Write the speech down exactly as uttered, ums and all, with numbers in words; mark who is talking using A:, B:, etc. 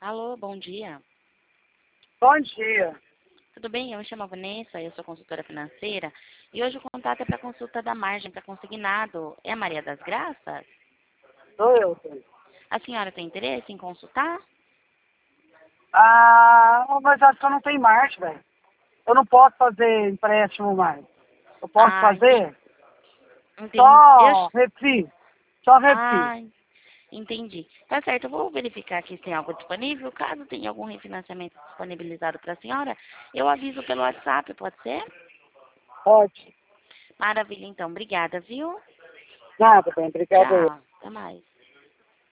A: Alô, bom dia.
B: Bom dia.
A: Tudo bem? Eu me chamo Vanessa, eu sou consultora financeira e hoje o contato é para consulta da margem para consignado. É a Maria das Graças?
B: Sou eu, sim.
A: A senhora tem interesse em consultar?
B: Ah, mas acho que eu não tenho marcha, velho. Eu não posso fazer empréstimo mais. Eu posso
A: Ah, entendi.
B: fazer
A: Entendi. Eu...
B: só refri. Só refri.
A: Ah, entendi. Tá certo, eu vou verificar aqui se tem algo disponível. Caso tenha algum refinanciamento disponibilizado para a senhora, eu aviso pelo WhatsApp, pode ser?
B: Pode.
A: Maravilha, então. Obrigada, viu?
B: Nada, bem. Obrigado.
A: Tchau. Até mais.